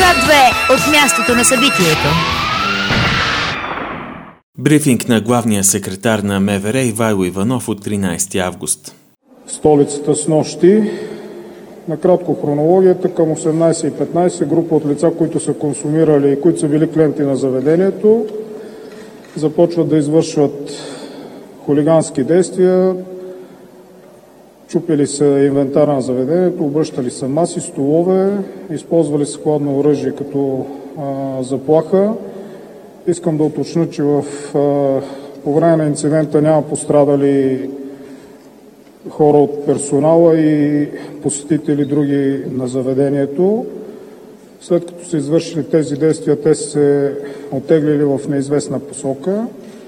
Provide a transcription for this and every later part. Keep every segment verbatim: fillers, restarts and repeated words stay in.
К две от мястото на събитието. Брифинг на главния секретар на МВР Ивайло Иванов от тринайсети август. Столицата снощи. Накратко хронологията: към осемнайсет и петнайсет група от лица, които са консумирали и които са били клиенти на заведението, започват да извършват хулигански действия. Чупили са инвентара на заведението, обръщали са маси, столове, използвали са хладно оръжие като а, заплаха. Искам да уточня, че в, а, по време на инцидента няма пострадали хора от персонала и посетители други на заведението. След като са извършили тези действия, те се оттеглили в неизвестна посока.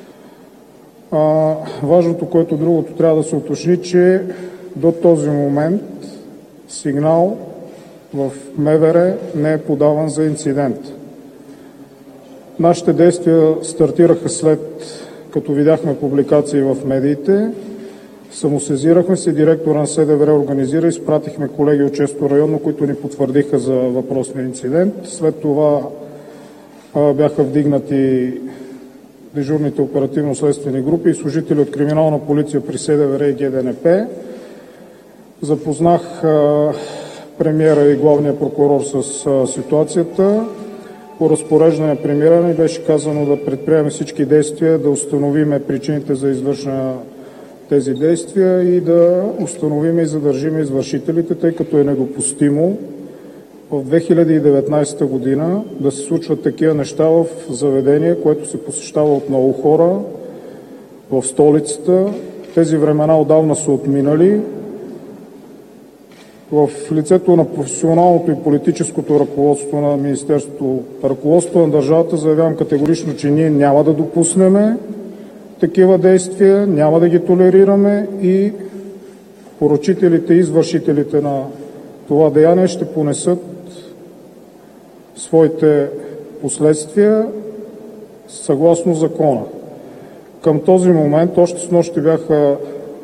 А, важното, което другото трябва да се уточни, че до този момент сигнал в МВР не е подаван за инцидент. Нашите действия стартираха след като видяхме публикации в медиите. Самосезирахме се, директора на СДВР организира, изпратихме колеги от шесто районно, които ни потвърдиха за въпросния инцидент. След това а, бяха вдигнати дежурните оперативно-следствени групи и служители от криминална полиция при СДВР и ГДНП. Запознах а, премиера и главния прокурор с а, ситуацията. По разпореждане на премиера ни беше казано да предприемем всички действия, да установиме причините за извършване тези действия и да установим и задържим извършителите, тъй като е недопустимо в две хиляди и деветнайсета година да се случват такива неща в заведение, което се посещава от много хора в столицата. Тези времена отдавна са отминали. В лицето на професионалното и политическото ръководство на Министерството, ръководството на държавата, заявявам категорично, че ние няма да допуснем такива действия, няма да ги толерираме и поръчителите и извършителите на това деяние ще понесат своите последствия съгласно закона. Към този момент, още снощи бяха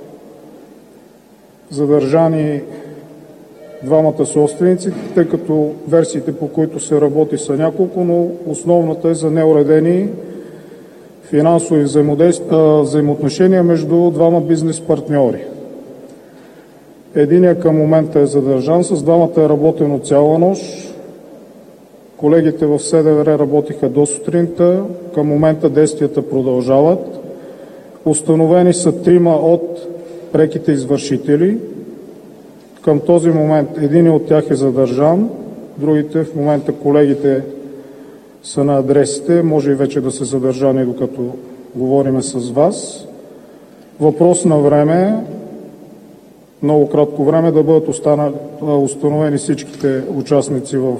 задържани двамата собственици, тъй като версиите, по които се работи, са няколко, но основната е за неуредени финансови взаимоотношения между двама бизнес партньори. Единият към момента е задържан, с двамата е работено цяла нощ. Колегите в СДВР работиха до сутринта, към момента действията продължават. Установени са трима от преките извършители. Към този момент един от тях е задържан, другите в момента колегите са на адресите, може и вече да са задържани, докато говорим с вас. Въпрос на време, много кратко време, да бъдат останали, установени всичките участници в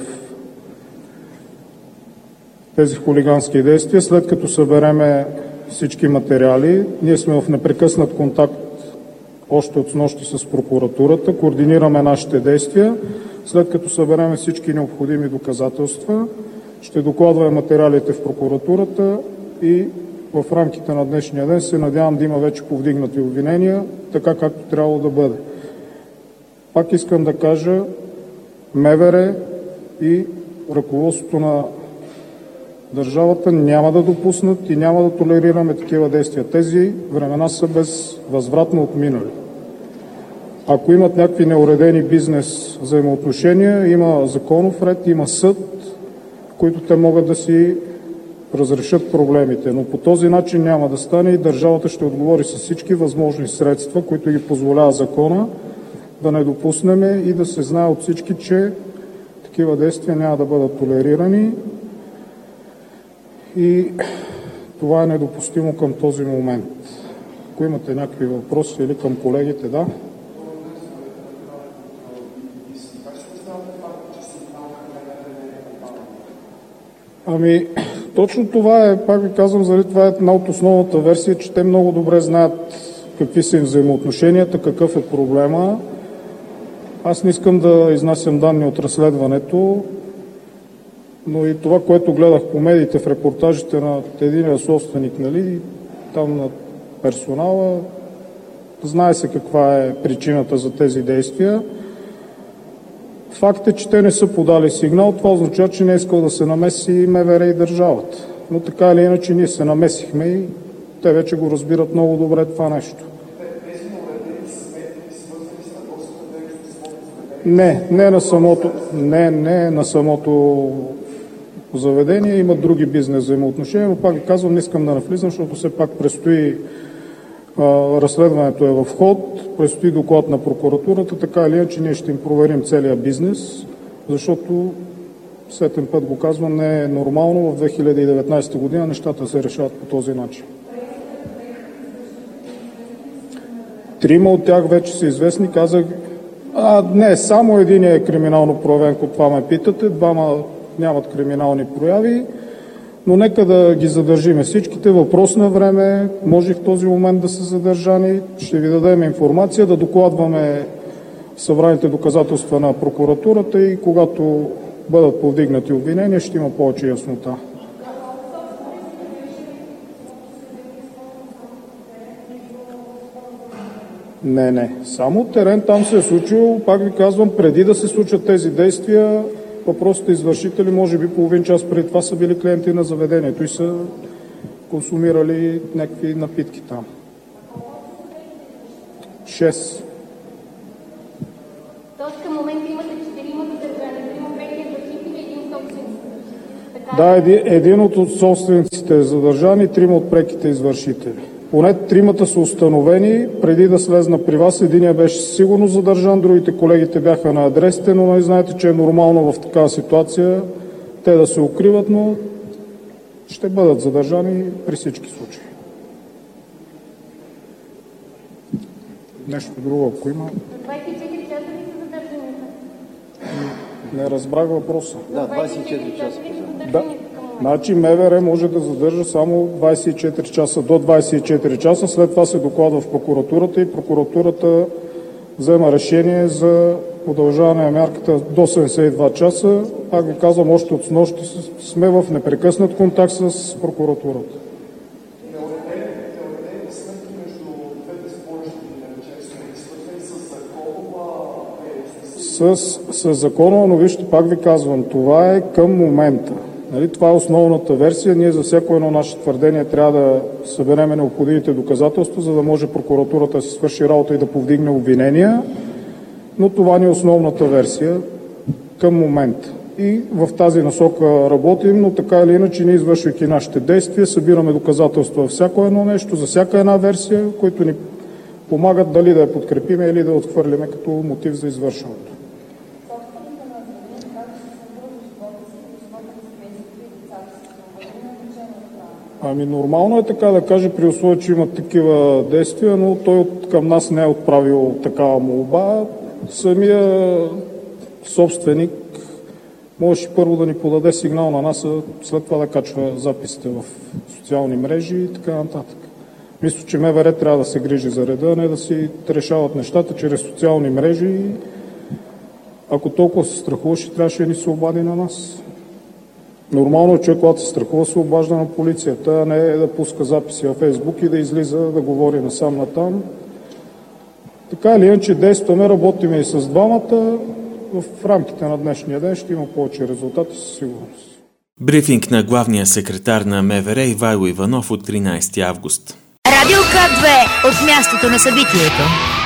тези хулигански действия. След като събереме всички материали, ние сме в непрекъснат контакт още от снощи с прокуратурата, координираме нашите действия. След като събереме всички необходими доказателства, ще докладваме материалите в прокуратурата и в рамките на днешния ден се надявам да има вече повдигнати обвинения, така както трябва да бъде. Пак искам да кажа, МВР и ръководството на държавата няма да допуснат и няма да толерираме такива действия. Тези времена са безвъзвратно отминали. Ако имат някакви неуредени бизнес взаимоотношения, има законов ред, има съд, които те могат да си разрешат проблемите. Но по този начин няма да стане и държавата ще отговори с всички възможни средства, които ги позволява закона, да не допуснем и да се знае от всички, че такива действия няма да бъдат толерирани и това е недопустимо към този момент. Ако имате някакви въпроси или към колегите, да. Ами, точно това е, пак ви казвам, заради това е една от основната версия, че те много добре знаят какви са им взаимоотношенията, какъв е проблема. Аз не искам да изнасям данни от разследването, но и това, което гледах по медиите в репортажите на единия собственик, нали, там на персонала, знае се каква е причината за тези действия. Факт е, че те не са подали сигнал. Това означава, че не е искал да се намеси МВР и държавата. Но така или иначе ние се намесихме и те вече го разбират много добре това нещо. Не, не на самото, не, не на самото заведение, имат други бизнес взаимоотношения, но пак ви казвам, не искам да навлизам, защото все пак предстои а, разследването е в ход, предстои доклад на прокуратурата, така или иначе ние ще им проверим целия бизнес, защото сетен път го казвам, не е нормално в две хиляди и деветнадесета година нещата се решават по този начин. Трима от тях вече са известни, казах, а, не, само един е криминално проявен, ако това ме питате, двама нямат криминални прояви, но нека да ги задържиме всичките. Въпрос на време, може в този момент да са задържани, ще ви дадем информация, да докладваме събраните доказателства на прокуратурата и когато бъдат повдигнати обвинения, ще има повече яснота. Не, не. Само терен там се е случило, пак ви казвам, преди да се случат тези действия, въпросите извършители, може би половин час преди това са били клиенти на заведението и са консумирали някакви напитки там. Шест. Тоест към момента имате четирима задържани, трима преки извършители и един собственик. Да, един, един от собствениците е задържан и трима от преките извършители. Поне тримата са установени, преди да слезна при вас. Единия беше сигурно задържан, другите колегите бяха на адресите, но не знаете, че е нормално в такава ситуация те да се укриват, но ще бъдат задържани при всички случаи. Нещо друго, ако има. двадесет и четири часа ли са задържани? Не разбрах въпроса. Да, двадесет и четири часа. Да. Значи МВР може да задържа само двадесет и четири часа, до двадесет и четири часа, след това се докладва в прокуратурата и прокуратурата взема решение за удължаване на мярката до седемдесет и два часа. Пак ви казвам, още от снощи сме в непрекъснат контакт с прокуратурата. С, с законово, но вижте, пак ви казвам, това е към момента. Нали, това е основната версия. Ние за всяко едно наше твърдение трябва да съберем необходимите доказателства, за да може прокуратурата да си свърши работа и да повдигне обвинения, но това ни е основната версия към момента. И в тази насока работим, но така или иначе ние, извършвайки нашите действия, събираме доказателства във всяко едно нещо, за всяка една версия, които ни помагат дали да я подкрепиме или да отхвърлиме като мотив за извършването. Ами нормално е така да каже, при условие, че има такива действия, но той към нас не е отправил такава молба. Самия собственик може първо да ни подаде сигнал на нас, а след това да качва записите в социални мрежи и така нататък. Мисля, че МВР трябва да се грижи за реда, а не да си решават нещата чрез социални мрежи. Ако толкова се страхуваше, трябваше да ни се обади на нас. Нормално е човек, когато се страхува, се обажда на полицията, а не да пуска записи във Фейсбук и да излиза да говори насам натам. Така или иначе действаме, работиме и с двамата. В рамките на днешния ден ще има повече резултати със сигурност. Брифинг на главния секретар на МВР Ивайло Иванов от тринадесети август. Радио К две от мястото на събитието.